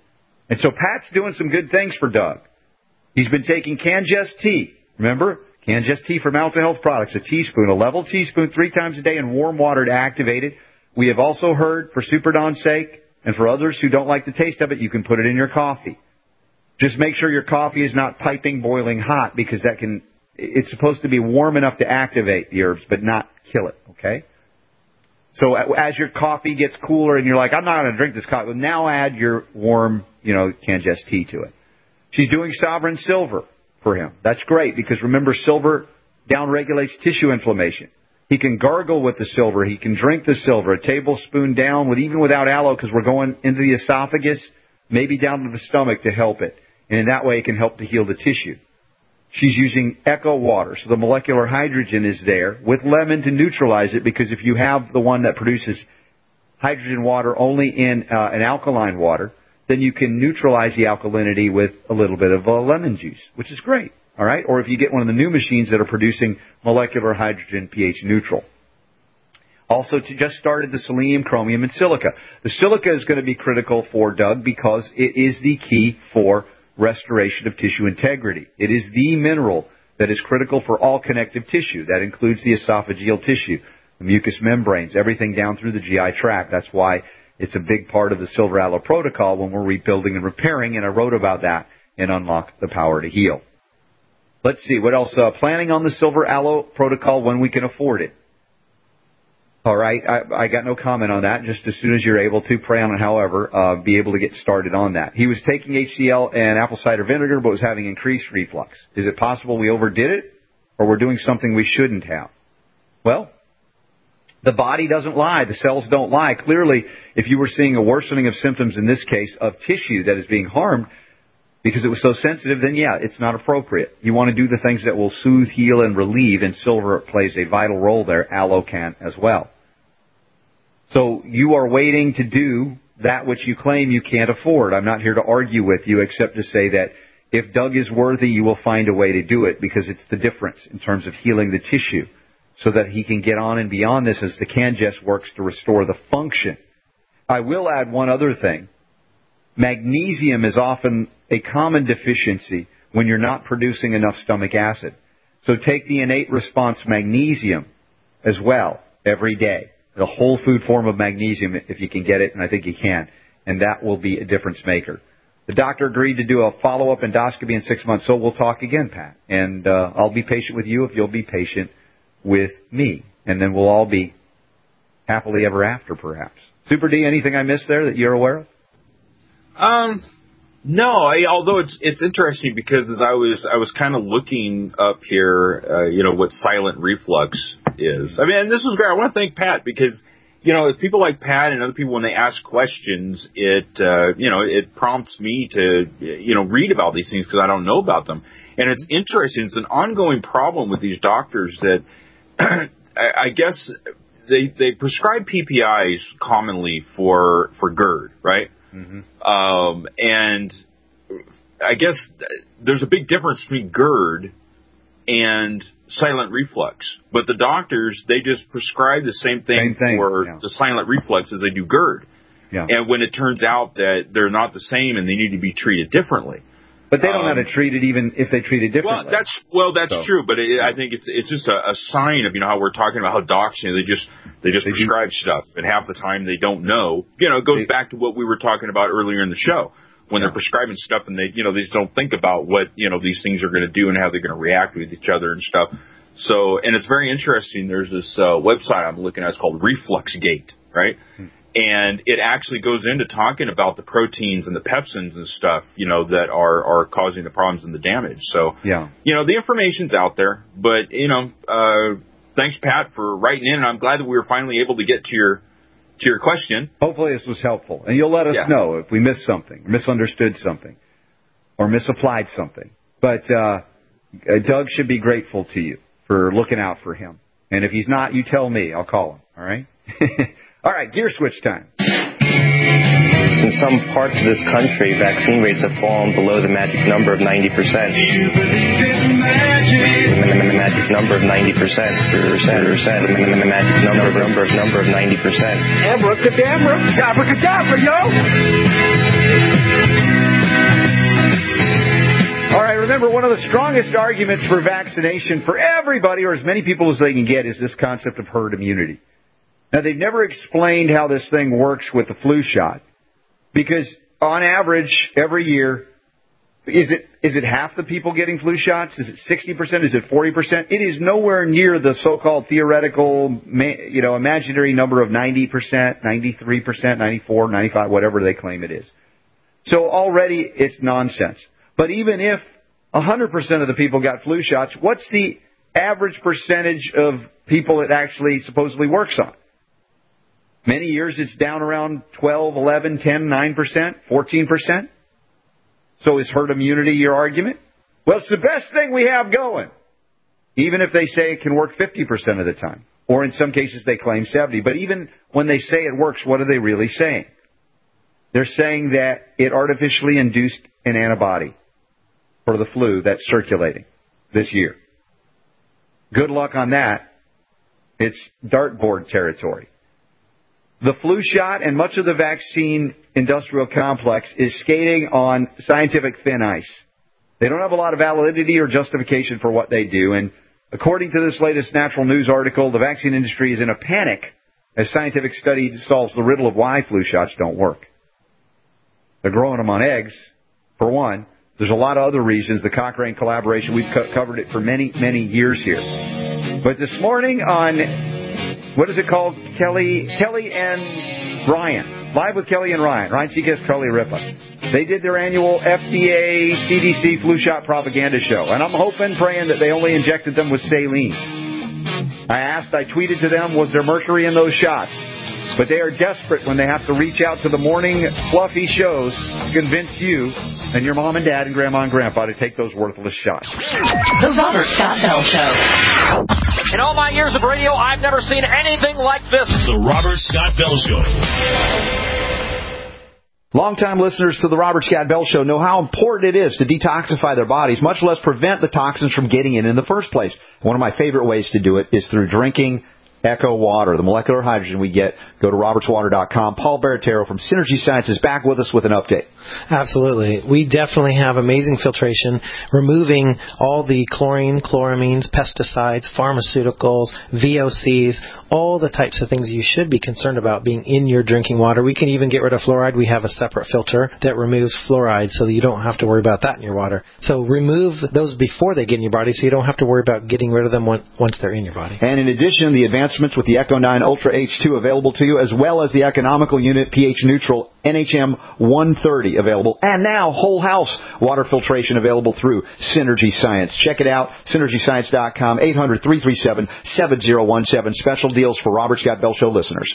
And so Pat's doing some good things for Doug. He's been taking Cangest tea. Remember? Cangest tea from Alta Health Products, a teaspoon, a level teaspoon three times a day in warm water to activate it. We have also heard, for Super Don's sake, and for others who don't like the taste of it, you can put it in your coffee. Just make sure your coffee is not piping boiling hot, because that can, it's supposed to be warm enough to activate the herbs, but not kill it, okay? So as your coffee gets cooler and you're like, I'm not going to drink this coffee, well, now add your warm, you know, Cangest tea to it. She's doing Sovereign Silver for him. That's great, because remember, silver downregulates tissue inflammation. He can gargle with the silver. He can drink the silver, a tablespoon down, with even without aloe, because we're going into the esophagus, maybe down to the stomach to help it. And in that way, it can help to heal the tissue. She's using Echo Water, so the molecular hydrogen is there, with lemon to neutralize it, because if you have the one that produces hydrogen water only in uh, an alkaline water, then you can neutralize the alkalinity with a little bit of uh, lemon juice, which is great, all right? Or if you get one of the new machines that are producing molecular hydrogen pH neutral. Also, to just started the selenium, chromium, and silica. The silica is going to be critical for Doug because it is the key for restoration of tissue integrity. It is the mineral that is critical for all connective tissue. That includes the esophageal tissue, the mucous membranes, everything down through the G I tract. That's why it's a big part of the Silver Aloe protocol when we're rebuilding and repairing, and I wrote about that in Unlock the Power to Heal. Let's see, what else? Uh, planning on the Silver Aloe protocol when we can afford it. All right, I, I got no comment on that. Just as soon as you're able to, pray on it, however, uh, be able to get started on that. He was taking H C L and apple cider vinegar, but was having increased reflux. Is it possible we overdid it, or we're doing something we shouldn't have? Well, the body doesn't lie. The cells don't lie. Clearly, if you were seeing a worsening of symptoms, in this case, of tissue that is being harmed because it was so sensitive, then, yeah, it's not appropriate. You want to do the things that will soothe, heal, and relieve, and silver plays a vital role there. Aloe can as well. So you are waiting to do that which you claim you can't afford. I'm not here to argue with you except to say that if Doug is worthy, you will find a way to do it, because it's the difference in terms of healing the tissue, so that he can get on and beyond this as the Cangest works to restore the function. I will add one other thing. Magnesium is often a common deficiency when you're not producing enough stomach acid. So take the innate response magnesium as well every day. The whole food form of magnesium, if you can get it, and I think you can, and that will be a difference maker. The doctor agreed to do a follow-up endoscopy in six months, so we'll talk again, Pat. And uh, I'll be patient with you if you'll be patient with me, and then we'll all be happily ever after, perhaps. Super D, anything I missed there that you're aware of? Um, no. I, although it's it's interesting, because as I was I was kind of looking up here, uh, you know, what silent reflux is. I mean, and this is great. I want to thank Pat, because you know, people like Pat and other people, when they ask questions, it uh, you know it prompts me to you know read about these things, because I don't know about them, and it's interesting. It's an ongoing problem with these doctors that. I guess they they prescribe P P Is commonly for for GERD, right? Mm-hmm. Um, and I guess there's a big difference between GERD and silent reflux. But the doctors, they just prescribe the same thing, same thing for yeah. the silent reflux as they do GERD. Yeah. And when it turns out that they're not the same and they need to be treated differently. But they don't um, know how to treat it, even if they treat it differently. Well, that's well, that's so, true. But it, I think it's it's just a, a sign of you know how we're talking about how docs, you know, they just they just they prescribe do. stuff, and half the time they don't know. You know, it goes they, back to what we were talking about earlier in the show when yeah. they're prescribing stuff, and they you know they just don't think about what you know these things are going to do and how they're going to react with each other and stuff. So, and it's very interesting. There's this uh, website I'm looking at. It's called RefluxGate, right? Hmm. And it actually goes into talking about the proteins and the pepsins and stuff, you know, that are, are causing the problems and the damage. So, yeah. you know, the information's out there. But, you know, uh, thanks, Pat, for writing in. And I'm glad that we were finally able to get to your to your question. Hopefully this was helpful. And you'll let us yeah. know if we missed something, misunderstood something, or misapplied something. But uh, Doug should be grateful to you for looking out for him. And if he's not, you tell me. I'll call him. All right? All right, gear switch time. In some parts of this country, vaccine rates have fallen below the magic number of ninety percent. The magic number of ninety percent. The magic number of number of number of ninety percent. Abracadabra, abracadabra, yo! remember, one of the strongest arguments for vaccination for everybody, or as many people as they can get, is this concept of herd immunity. Now, they've never explained how this thing works with the flu shot. Because on average, every year, is it is it half the people getting flu shots? Is it sixty percent? Is it forty percent? It is nowhere near the so-called theoretical, you know, imaginary number of ninety percent, ninety-three percent, ninety-four, ninety-five, whatever they claim it is. So already it's nonsense. But even if one hundred percent of the people got flu shots, what's the average percentage of people it actually supposedly works on? Many years it's down around twelve, eleven, ten, nine percent, fourteen percent. So is herd immunity your argument? Well, it's the best thing we have going, even if they say it can work fifty percent of the time. Or in some cases they claim seventy. But even when they say it works, what are they really saying? They're saying that it artificially induced an antibody for the flu that's circulating this year. Good luck on that. It's dartboard territory. The flu shot and much of the vaccine industrial complex is skating on scientific thin ice. They don't have a lot of validity or justification for what they do. And according to this latest Natural News article, the vaccine industry is in a panic as scientific study solves the riddle of why flu shots don't work. They're growing them on eggs, for one. There's a lot of other reasons. The Cochrane collaboration, we've co- covered it for many, many years here. But this morning on, what is it called? Kelly, Kelly and Ryan. Live with Kelly and Ryan. Ryan Seacrest, Kelly Ripa. They did their annual F D A, C D C flu shot propaganda show. And I'm hoping, praying that they only injected them with saline. I asked, I tweeted to them, was there mercury in those shots? But they are desperate when they have to reach out to the morning fluffy shows to convince you and your mom and dad and grandma and grandpa to take those worthless shots. The Robert Scott Bell Show. In all my years of radio, I've never seen anything like this. The Robert Scott Bell Show. Longtime listeners to the Robert Scott Bell Show know how important it is to detoxify their bodies, much less prevent the toxins from getting in in the first place. One of my favorite ways to do it is through drinking Echo Water, the molecular hydrogen we get. Go to roberts water dot com. Paul Baratero from Synergy Science is back with us with an update. Absolutely. We definitely have amazing filtration, removing all the chlorine, chloramines, pesticides, pharmaceuticals, V O Cs, all the types of things you should be concerned about being in your drinking water. We can even get rid of fluoride. We have a separate filter that removes fluoride so that you don't have to worry about that in your water. So remove those before they get in your body so you don't have to worry about getting rid of them once they're in your body. And in addition, the advancements with the Echo nine Ultra H two available to you, as well as the economical unit pH neutral N H M one thirty available, and now whole house water filtration available through Synergy Science. Check it out, synergy science dot com, eight hundred, three three seven, seven zero one seven. Special deals for Robert Scott Bell Show listeners.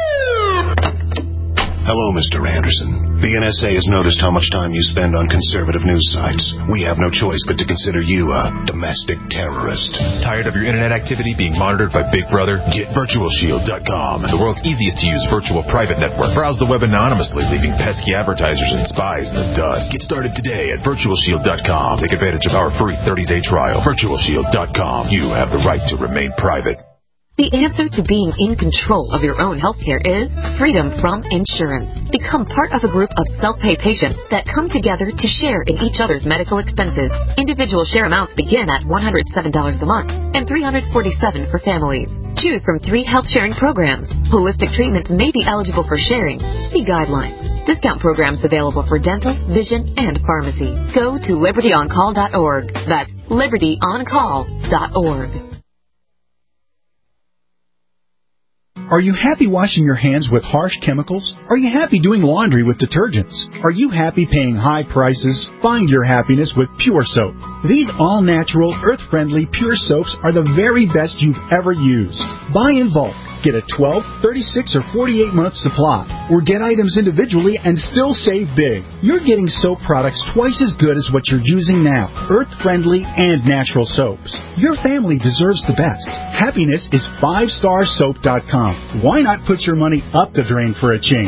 Hello, Mister Anderson. The N S A has noticed how much time you spend on conservative news sites. We have no choice but to consider you a domestic terrorist. Tired of your internet activity being monitored by Big Brother? Get virtual shield dot com, the world's easiest to use virtual private network. Browse the web anonymously, leaving pesky advertisers and spies in the dust. Get started today at virtual shield dot com. Take advantage of our free thirty-day trial. virtual shield dot com. You have the right to remain private. The answer to being in control of your own healthcare is freedom from insurance. Become part of a group of self-pay patients that come together to share in each other's medical expenses. Individual share amounts begin at one hundred seven dollars a month and three hundred forty-seven dollars for families. Choose from three health sharing programs. Holistic treatments may be eligible for sharing. See guidelines. Discount programs available for dental, vision, and pharmacy. Go to liberty on call dot org. That's liberty on call dot org. Are you happy washing your hands with harsh chemicals? Are you happy doing laundry with detergents? Are you happy paying high prices? Find your happiness with Pure Soap. These all-natural, earth-friendly Pure Soaps are the very best you've ever used. Buy in bulk. Get a twelve, thirty-six, or forty-eight month supply, or get items individually and still save big. You're getting soap products twice as good as what you're using now, earth-friendly and natural soaps. Your family deserves the best. Happiness is five star soap dot com. Why not put your money up the drain for a change?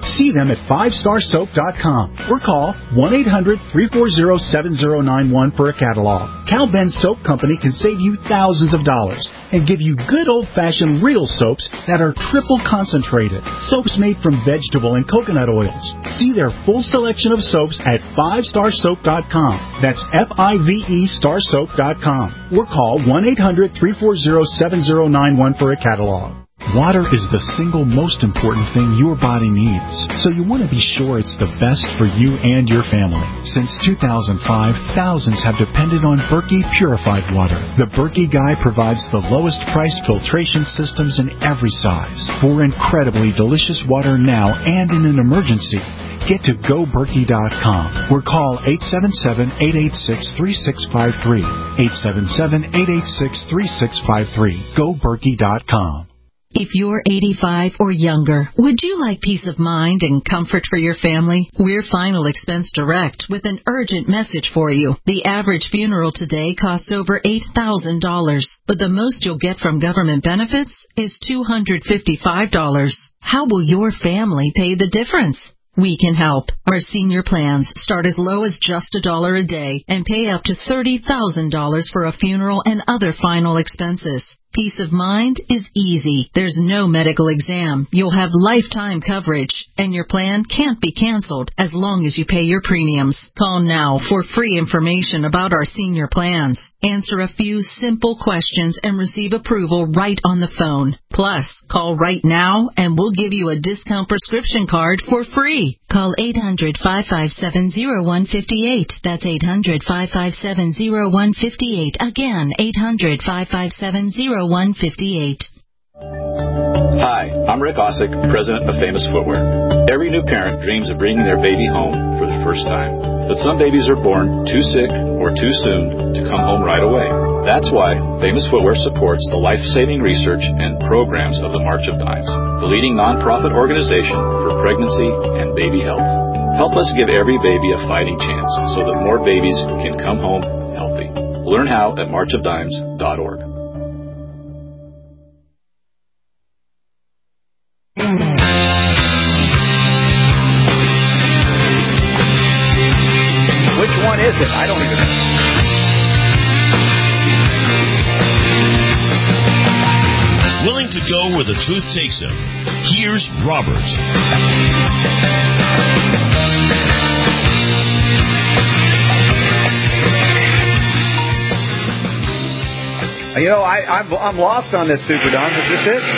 See them at five star soap dot com or call one eight hundred, three four zero, seven zero nine one for a catalog. Cal Ben Soap Company can save you thousands of dollars and give you good old-fashioned real soaps that are triple concentrated. Soaps made from vegetable and coconut oils. See their full selection of soaps at five star soap dot com. That's F I V E star soap dot com. Or call one eight hundred, three four zero, seven zero nine one for a catalog. Water is the single most important thing your body needs, so you want to be sure it's the best for you and your family. Since two thousand five, thousands have depended on Berkey purified water. The Berkey Guy provides the lowest priced filtration systems in every size. For incredibly delicious water now and in an emergency, get to go berkey dot com or call eight seven seven, eight eight six, three six five three. eight seven seven, eight eight six, three six five three. go berkey dot com. If you're eighty-five or younger, would you like peace of mind and comfort for your family? We're Final Expense Direct with an urgent message for you. The average funeral today costs over eight thousand dollars, but the most you'll get from government benefits is two hundred fifty-five dollars. How will your family pay the difference? We can help. Our senior plans start as low as just a dollar a day and pay up to thirty thousand dollars for a funeral and other final expenses. Peace of mind is easy. There's no medical exam. You'll have lifetime coverage, and your plan can't be canceled as long as you pay your premiums. Call now for free information about our senior plans. Answer a few simple questions and receive approval right on the phone. Plus, call right now and we'll give you a discount prescription card for free. Call eight hundred, five five seven, zero one five eight. That's eight hundred, five five seven, zero one five eight. Again, eight hundred, five five seven, zero one five eight. Hi, I'm Rick Osick, president of Famous Footwear. Every new parent dreams of bringing their baby home for the first time. But some babies are born too sick or too soon to come home right away. That's why Famous Footwear supports the life-saving research and programs of the March of Dimes, the leading nonprofit organization for pregnancy and baby health. Help us give every baby a fighting chance so that more babies can come home healthy. Learn how at march of dimes dot org. Which one is it? I don't even know. Willing to go where the truth takes him. Here's Robert. You know, I, I'm, I'm lost on this, Super Don. Is this it?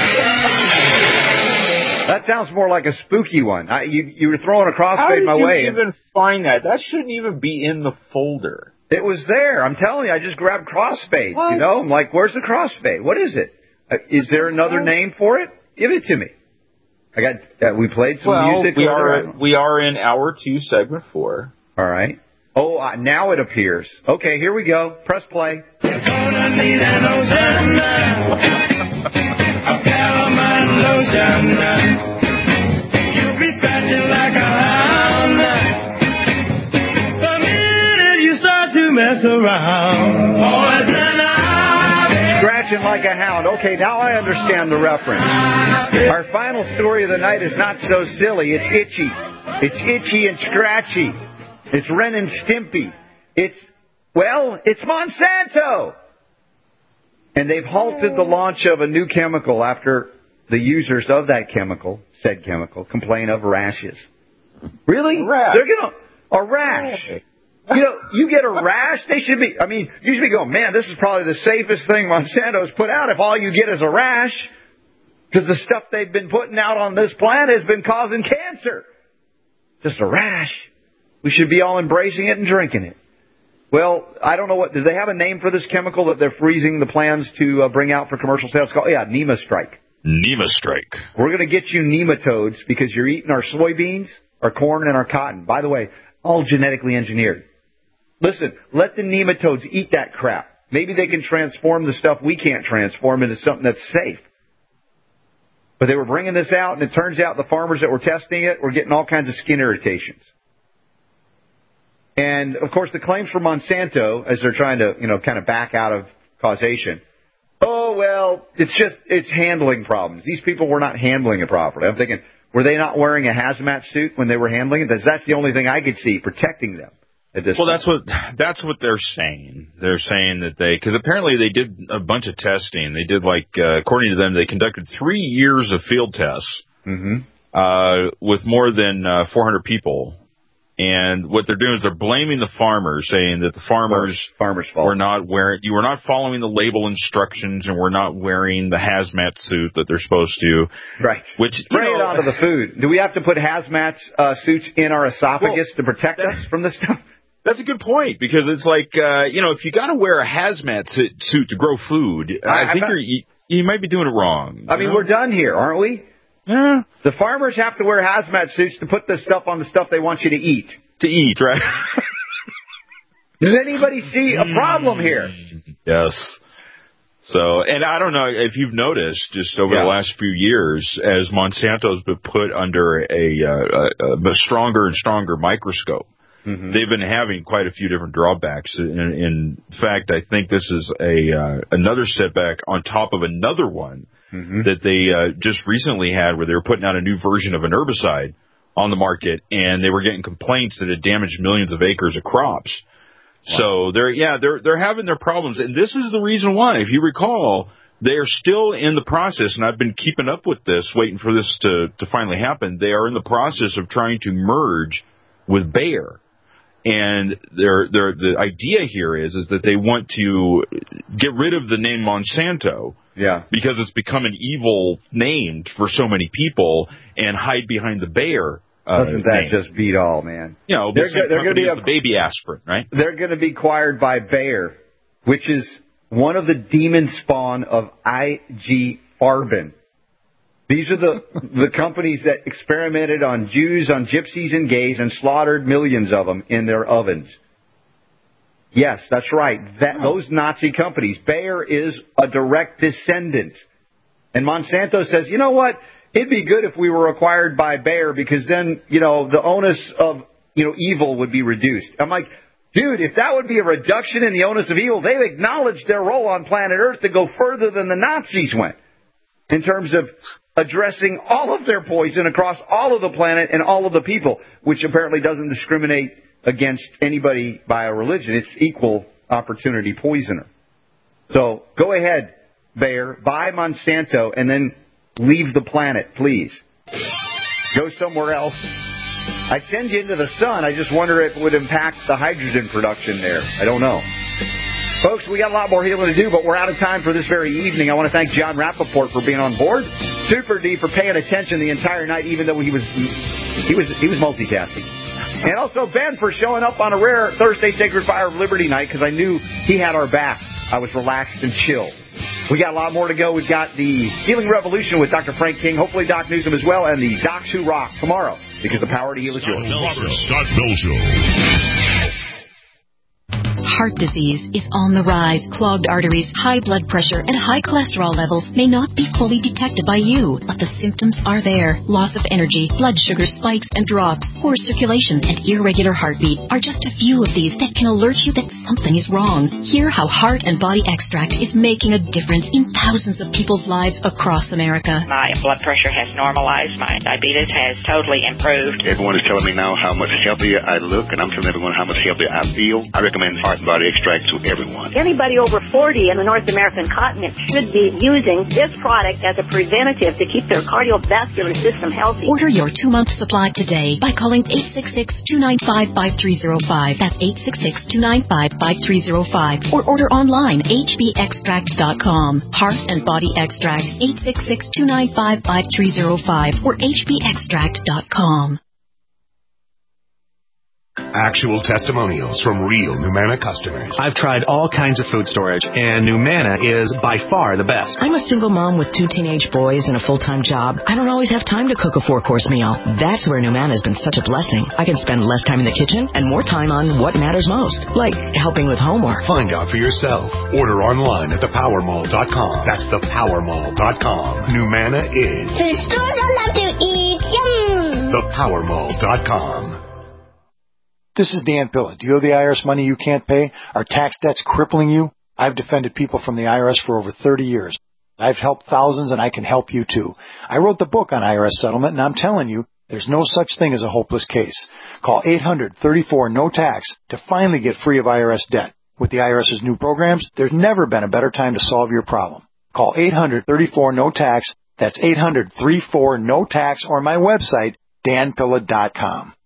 That sounds more like a spooky one. I, you, you were throwing a crossfade my way. How did you even find that? That shouldn't even be in the folder. It was there. I'm telling you, I just grabbed crossfade. What? You know, I'm like, where's the crossfade? What is it? Uh, is there another name for it? Give it to me. I got. Uh, we played some well, music. we are we are in hour two, segment four. All right. Oh, uh, now it appears. Okay, here we go. Press play. You're gonna need an ocean, a calamine lotion. You'll be scratching like a hound. The minute you start to mess around, poison ivy. Scratching like a hound. Okay, now I understand the reference. Our final story of the night is not so silly. It's itchy. It's itchy and scratchy. It's Ren and Stimpy. It's, well, it's Monsanto. And they've halted the launch of a new chemical after the users of that chemical, said chemical, complain of rashes. Really? Rash. They're going to, a rash. You know, you get a rash, they should be, I mean, you should be going, man, this is probably the safest thing Monsanto's put out if all you get is a rash. Because the stuff they've been putting out on this planet has been causing cancer. Just a rash. We should be all embracing it and drinking it. Well, I don't know what, do they have a name for this chemical that they're freezing the plans to uh, bring out for commercial sales? It's called, yeah, Nemastrike. Nemastrike. We're going to get you nematodes because you're eating our soybeans, our corn, and our cotton. By the way, all genetically engineered. Listen, let the nematodes eat that crap. Maybe they can transform the stuff we can't transform into something that's safe. But they were bringing this out, and it turns out the farmers that were testing it were getting all kinds of skin irritations. And, of course, the claims from Monsanto, as they're trying to, you know, kind of back out of causation, oh, well, it's just, it's handling problems. These people were not handling it properly. I'm thinking, Were they not wearing a hazmat suit when they were handling it? That's, that's the only thing I could see protecting them at this well, point. that's what that's what they're saying. They're saying that they, because apparently they did a bunch of testing. They did, like, uh, according to them, they conducted three years of field tests mm-hmm. uh, with more than uh, four hundred people. And what they're doing is they're blaming the farmers, saying that the farmers, farmers fault. were not wearing, you were not following the label instructions and were not wearing the hazmat suit that they're supposed to. Right. Which, Spray you know, it onto the food. Do we have to put hazmat uh, suits in our esophagus well, to protect us from this stuff? That's a good point, because it's like, uh, you know, if you got to wear a hazmat suit to grow food, I, I think not, you're, you, you might be doing it wrong. I mean, know? we're done here, aren't we? Yeah. The farmers have to wear hazmat suits to put the stuff on the stuff they want you to eat. To eat, right? Does anybody see a problem here? Yes. So, and I don't know if you've noticed, just over yeah. the last few years, as Monsanto's been put under a, uh, a, a stronger and stronger microscope, mm-hmm. they've been having quite a few different drawbacks. In, in fact, I think this is a uh, another setback on top of another one mm-hmm. that they uh, just recently had, where they were putting out a new version of an herbicide on the market, and they were getting complaints that it damaged millions of acres of crops. Wow. So they're yeah they're they're having their problems, and this is the reason why. If you recall, they are still in the process, and I've been keeping up with this, waiting for this to to finally happen. They are in the process of trying to merge with Bayer, and their their the idea here is is that they want to get rid of the name Monsanto. Yeah. Because it's become an evil name for so many people, and hide behind the Bayer. Uh, Doesn't that name. just beat all, man? You know, they're, the they're going to be a, the baby aspirin, right? They're going to be acquired by Bayer, which is one of the demon spawn of I G Farben. These are the the companies that experimented on Jews, on gypsies and gays, and slaughtered millions of them in their ovens. Yes, that's right. That, those Nazi companies. Bayer is a direct descendant. And Monsanto says, you know what? It'd be good if we were acquired by Bayer, because then, you know, the onus of, you know, evil would be reduced. I'm like, dude, if that would be a reduction in the onus of evil, they've acknowledged their role on planet Earth to go further than the Nazis went in terms of addressing all of their poison across all of the planet and all of the people, which apparently doesn't discriminate against anybody by a religion. It's equal opportunity poisoner. So go ahead, Bayer, buy Monsanto, and then leave the planet, please. Go somewhere else. I'd send you into the sun. I just wonder if it would impact the hydrogen production there. I don't know. Folks, we got a lot more healing to do, but we're out of time for this very evening. I want to thank John Rappaport for being on board. Super D for paying attention the entire night, even though he was he was he was multitasking. And also Ben for showing up on a rare Thursday Sacred Fire of Liberty night, because I knew he had our back. I was relaxed and chill. We got a lot more to go. We've got the Healing Revolution with Doctor Frank King, hopefully Doc Newsom as well, and the Docs Who Rock tomorrow, because the power to heal is yours. Robert Scott Bell Show. Heart disease is on the rise. Clogged arteries, high blood pressure, and high cholesterol levels may not be fully detected by you, but the symptoms are there. Loss of energy, blood sugar spikes and drops, poor circulation, and irregular heartbeat are just a few of these that can alert you that something is wrong. Hear how Heart and Body Extract is making a difference in thousands of people's lives across America. My blood pressure has normalized. My diabetes has totally improved. Everyone is telling me now how much healthier I look, and I'm telling everyone how much healthier I feel. I recommend Heart and Body Extract to everyone. Anybody over forty in the North American continent should be using this product as a preventative to keep their cardiovascular system healthy. Order your two-month supply today by calling eight six six, two nine five, five three zero five. That's eight six six, two nine five, five three zero five. Or order online, h b extract dot com. Heart and Body Extract, eight six six, two nine five, five three zero five or h b extract dot com. Actual testimonials from real Numanna customers. I've tried all kinds of food storage, and Numanna is by far the best. I'm a single mom with two teenage boys and a full-time job. I don't always have time to cook a four-course meal. That's where Numanna has been such a blessing. I can spend less time in the kitchen and more time on what matters most, like helping with homework. Find out for yourself. Order online at the power mall dot com. That's the power mall dot com. Numanna is food stores I love to eat. Yum! the power mall dot com. This is Dan Pilla. Do you owe the I R S money you can't pay? Are tax debts crippling you? I've defended people from the I R S for over thirty years. I've helped thousands, and I can help you too. I wrote the book on I R S settlement, and I'm telling you, there's no such thing as a hopeless case. Call eight hundred, thirty-four, no tax to finally get free of I R S debt. With the IRS's new programs, there's never been a better time to solve your problem. Call eight hundred, thirty-four, no tax. That's eight hundred, thirty-four, no tax, or my website, dan pilla dot com.